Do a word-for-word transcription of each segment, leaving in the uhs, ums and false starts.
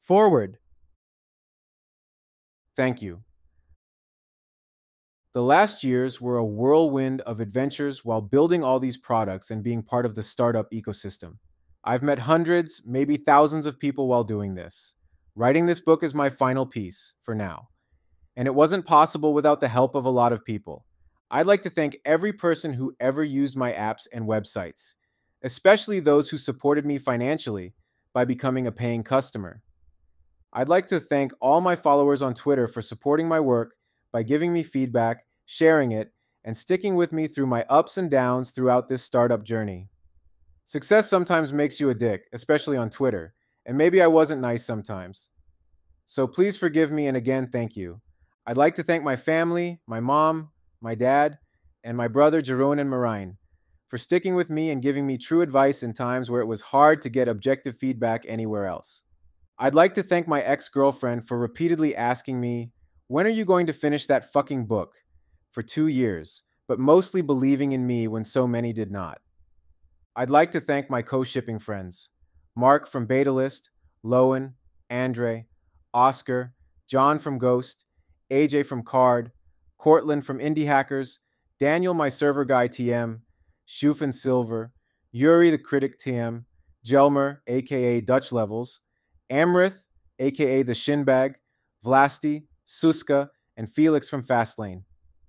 Forward. Thank you. The last years were a whirlwind of adventures while building all these products and being part of the startup ecosystem. I've met hundreds, maybe thousands of people while doing this. Writing this book is my final piece, for now, and it wasn't possible without the help of a lot of people. I'd like to thank every person who ever used my apps and websites, especially those who supported me financially by becoming a paying customer. I'd like to thank all my followers on Twitter for supporting my work by giving me feedback, sharing it, and sticking with me through my ups and downs throughout this startup journey. Success sometimes makes you a dick, especially on Twitter, and maybe I wasn't nice sometimes. So please forgive me, and again, thank you. I'd like to thank my family, my mom, my dad, and my brother Jerome and Marine for sticking with me and giving me true advice in times where it was hard to get objective feedback anywhere else. I'd like to thank my ex girlfriend for repeatedly asking me, "When are you going to finish that fucking book?" for two years, but mostly believing in me when so many did not. I'd like to thank my co shipping friends Mark from Betalist, Lowen, Andre, Oscar, John from Ghost, A J from Card, Cortland from Indie Hackers, Daniel, my server guy T M, Shufin Silver, Yuri the Critic T M, Jelmer, aka Dutch Levels, Amrith, aka the Shinbag, Vlasti, Suska, and Felix from Fastlane.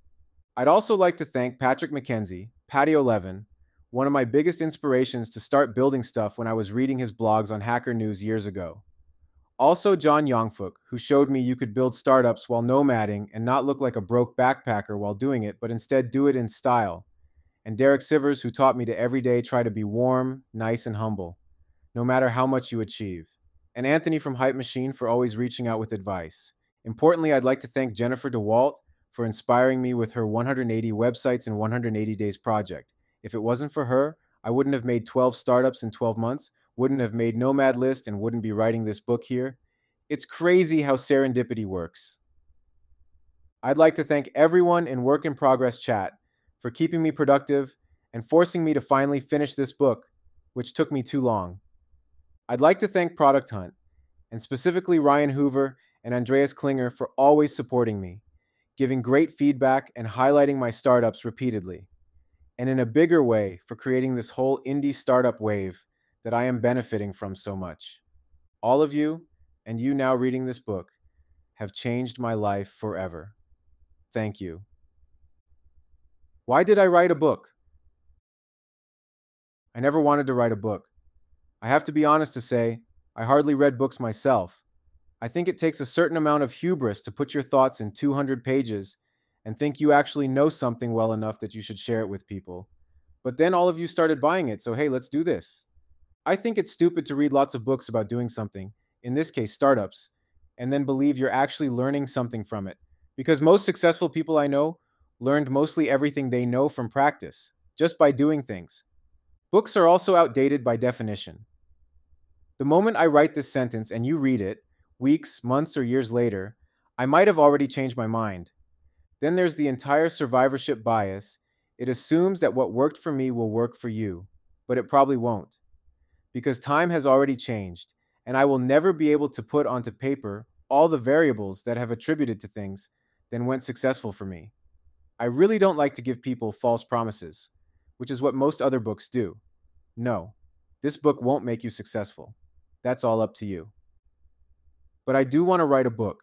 I'd also like to thank Patrick McKenzie, Patio Levin, one of my biggest inspirations to start building stuff when I was reading his blogs on Hacker News years ago. Also, John Yongfook, who showed me you could build startups while nomading and not look like a broke backpacker while doing it, but instead do it in style. And Derek Sivers, who taught me to every day try to be warm, nice, and humble, no matter how much you achieve. And Anthony from Hype Machine for always reaching out with advice. Importantly, I'd like to thank Jennifer DeWalt for inspiring me with her one hundred eighty websites in one hundred eighty days project. If it wasn't for her, I wouldn't have made twelve startups in twelve months, wouldn't have made Nomad List, and wouldn't be writing this book here. It's crazy how serendipity works. I'd like to thank everyone in Work in Progress chat for keeping me productive and forcing me to finally finish this book, which took me too long. I'd like to thank Product Hunt, and specifically Ryan Hoover and Andreas Klinger for always supporting me, giving great feedback and highlighting my startups repeatedly, and in a bigger way for creating this whole indie startup wave that I am benefiting from so much. All of you, and you now reading this book, have changed my life forever. Thank you. Why did I write a book? I never wanted to write a book. I have to be honest to say, I hardly read books myself. I think it takes a certain amount of hubris to put your thoughts in two hundred pages and think you actually know something well enough that you should share it with people. But then all of you started buying it, so hey, let's do this. I think it's stupid to read lots of books about doing something, in this case, startups, and then believe you're actually learning something from it. Because most successful people I know learned mostly everything they know from practice, just by doing things. Books are also outdated by definition. The moment I write this sentence and you read it, weeks, months, or years later, I might have already changed my mind. Then there's the entire survivorship bias. It assumes that what worked for me will work for you, but it probably won't. Because time has already changed, and I will never be able to put onto paper all the variables that have attributed to things that went successful for me. I really don't like to give people false promises, which is what most other books do. No, this book won't make you successful. That's all up to you. But I do want to write a book.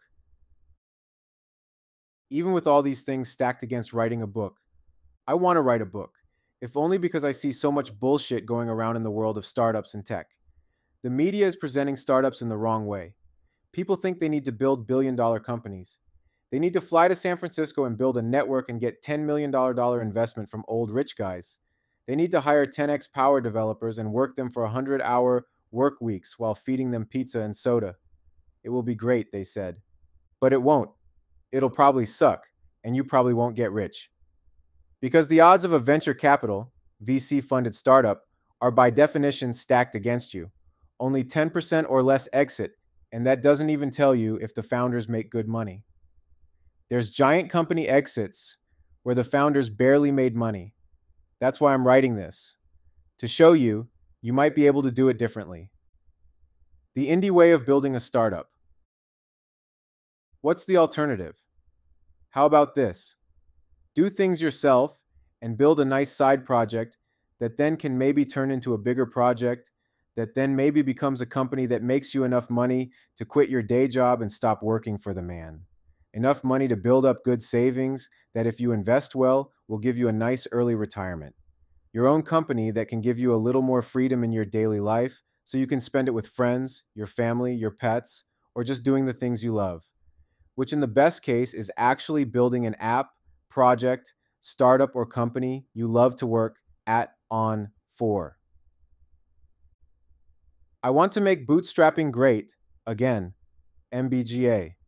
Even with all these things stacked against writing a book, I want to write a book, if only because I see so much bullshit going around in the world of startups and tech. The media is presenting startups in the wrong way. People think they need to build billion dollar companies. They need to fly to San Francisco and build a network and get ten million dollars investment from old rich guys. They need to hire ten x power developers and work them for one hundred hour work weeks while feeding them pizza and soda. It will be great, they said. But it won't. It'll probably suck, and you probably won't get rich. Because the odds of a venture capital, V C funded startup, are by definition stacked against you. Only ten percent or less exit, and that doesn't even tell you if the founders make good money. There's giant company exits where the founders barely made money. That's why I'm writing this. To show you, you might be able to do it differently. The indie way of building a startup. What's the alternative? How about this? Do things yourself and build a nice side project that then can maybe turn into a bigger project that then maybe becomes a company that makes you enough money to quit your day job and stop working for the man. Enough money to build up good savings that, if you invest well, will give you a nice early retirement. Your own company that can give you a little more freedom in your daily life so you can spend it with friends, your family, your pets, or just doing the things you love, which in the best case is actually building an app, project, startup, or company you love to work at, on, for. I want to make bootstrapping great again. M B G A.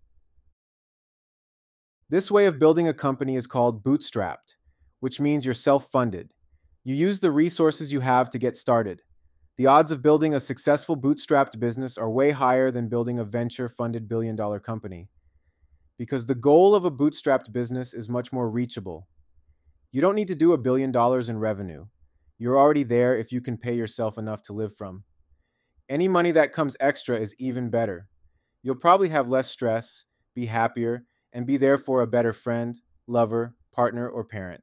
This way of building a company is called bootstrapped, which means you're self-funded. You use the resources you have to get started. The odds of building a successful bootstrapped business are way higher than building a venture-funded billion-dollar company, because the goal of a bootstrapped business is much more reachable. You don't need to do a billion dollars in revenue. You're already there if you can pay yourself enough to live from. Any money that comes extra is even better. You'll probably have less stress, be happier, and be therefore a better friend, lover, partner, or parent.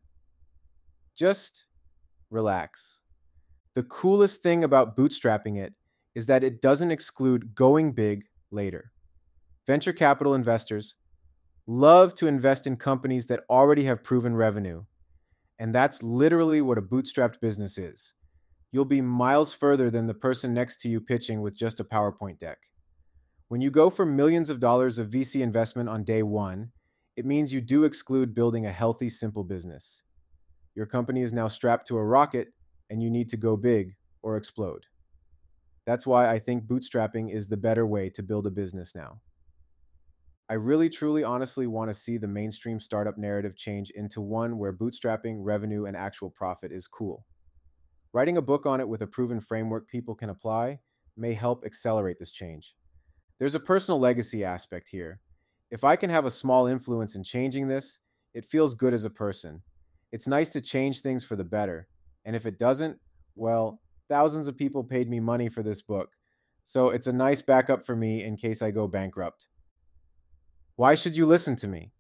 Just relax. The coolest thing about bootstrapping it is that it doesn't exclude going big later. Venture capital investors love to invest in companies that already have proven revenue, and that's literally what a bootstrapped business is. You'll be miles further than the person next to you pitching with just a PowerPoint deck. When you go for millions of dollars of V C investment on day one, it means you do exclude building a healthy, simple business. Your company is now strapped to a rocket, and you need to go big or explode. That's why I think bootstrapping is the better way to build a business now. I really, truly, honestly want to see the mainstream startup narrative change into one where bootstrapping, revenue, and actual profit is cool. Writing a book on it with a proven framework people can apply may help accelerate this change. There's a personal legacy aspect here. If I can have a small influence in changing this, it feels good as a person. It's nice to change things for the better. And if it doesn't, well, thousands of people paid me money for this book. So it's a nice backup for me in case I go bankrupt. Why should you listen to me?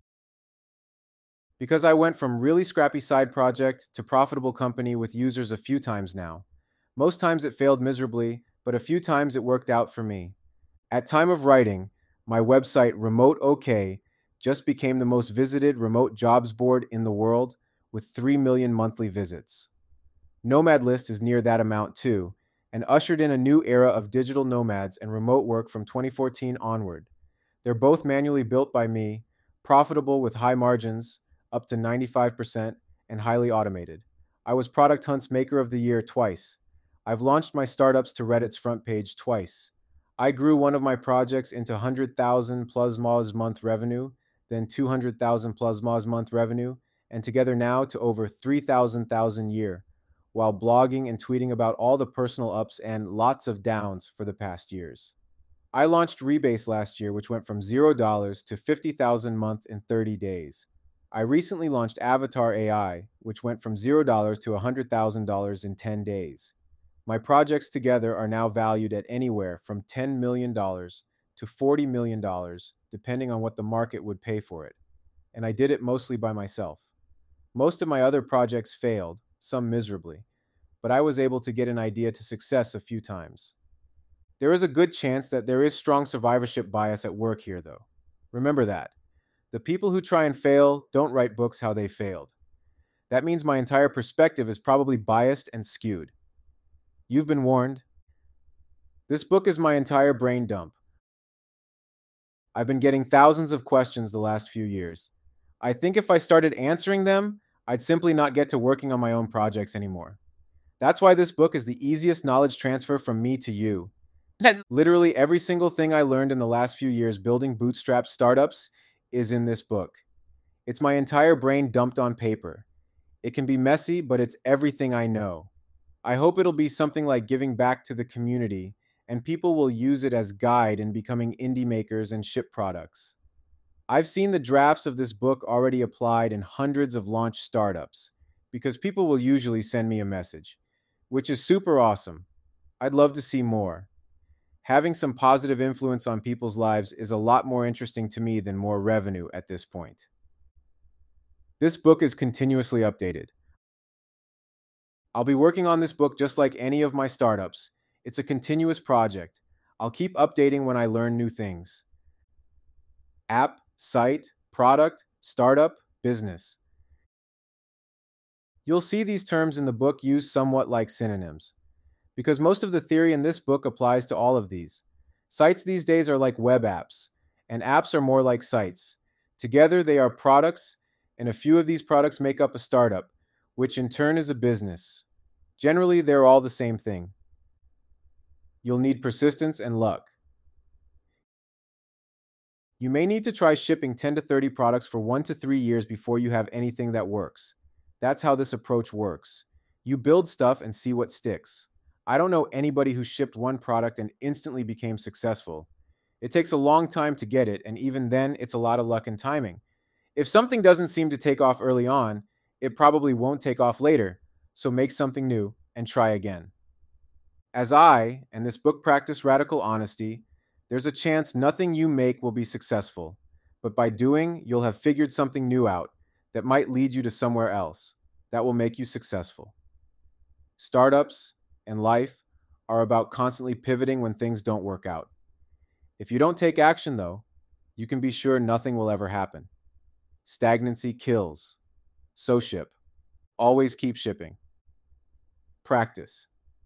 Because I went from really scrappy side project to profitable company with users a few times now. Most times it failed miserably, but a few times it worked out for me. At time of writing, my website Remote OK just became the most visited remote jobs board in the world with three million monthly visits. Nomad List is near that amount too, and ushered in a new era of digital nomads and remote work from twenty fourteen onward. They're both manually built by me, profitable with high margins, up to ninety-five percent, and highly automated. I was Product Hunt's Maker of the Year twice. I've launched my startups to Reddit's front page twice. I grew one of my projects into one hundred thousand plus Moz month revenue, then two hundred thousand plus Moz month revenue, and together now to over three thousand thousand year, while blogging and tweeting about all the personal ups and lots of downs for the past years. I launched Rebase last year, which went from zero dollars to fifty thousand a month in thirty days. I recently launched Avatar A I, which went from zero dollars to one hundred thousand dollars in ten days. My projects together are now valued at anywhere from ten million dollars to forty million dollars, depending on what the market would pay for it. And I did it mostly by myself. Most of my other projects failed, some miserably, but I was able to get an idea to success a few times. There is a good chance that there is strong survivorship bias at work here, though. Remember that. The people who try and fail don't write books how they failed. That means my entire perspective is probably biased and skewed. You've been warned. This book is my entire brain dump. I've been getting thousands of questions the last few years. I think if I started answering them, I'd simply not get to working on my own projects anymore. That's why this book is the easiest knowledge transfer from me to you. Literally every single thing I learned in the last few years building bootstrap startups is in this book. It's my entire brain dumped on paper. It can be messy, but it's everything I know. I hope it'll be something like giving back to the community, and people will use it as guide in becoming indie makers and ship products. I've seen the drafts of this book already applied in hundreds of launch startups, because people will usually send me a message, which is super awesome. I'd love to see more. Having some positive influence on people's lives is a lot more interesting to me than more revenue at this point. This book is continuously updated. I'll be working on this book just like any of my startups. It's a continuous project. I'll keep updating when I learn new things. App, site, product, startup, business. You'll see these terms in the book used somewhat like synonyms, because most of the theory in this book applies to all of these. Sites these days are like web apps, and apps are more like sites. Together, they are products, and a few of these products make up a startup, which in turn is a business. Generally, they're all the same thing. You'll need persistence and luck. You may need to try shipping ten to thirty products for one to three years before you have anything that works. That's how this approach works. You build stuff and see what sticks. I don't know anybody who shipped one product and instantly became successful. It takes a long time to get it, and even then, it's a lot of luck and timing. If something doesn't seem to take off early on, it probably won't take off later, so make something new and try again. As I and this book practice radical honesty, there's a chance nothing you make will be successful, but by doing, you'll have figured something new out that might lead you to somewhere else that will make you successful. Startups and life are about constantly pivoting when things don't work out. If you don't take action, though, you can be sure nothing will ever happen. Stagnancy kills. So ship. Always keep shipping. Practice.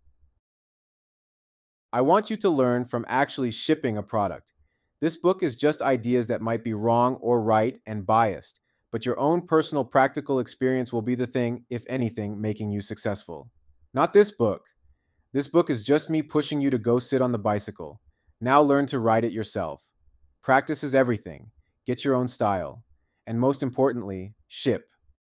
I want you to learn from actually shipping a product. This book is just ideas that might be wrong or right and biased, but your own personal practical experience will be the thing, if anything, making you successful. Not this book. This book is just me pushing you to go sit on the bicycle. Now learn to ride it yourself. Practice is everything. Get your own style. And most importantly, ship.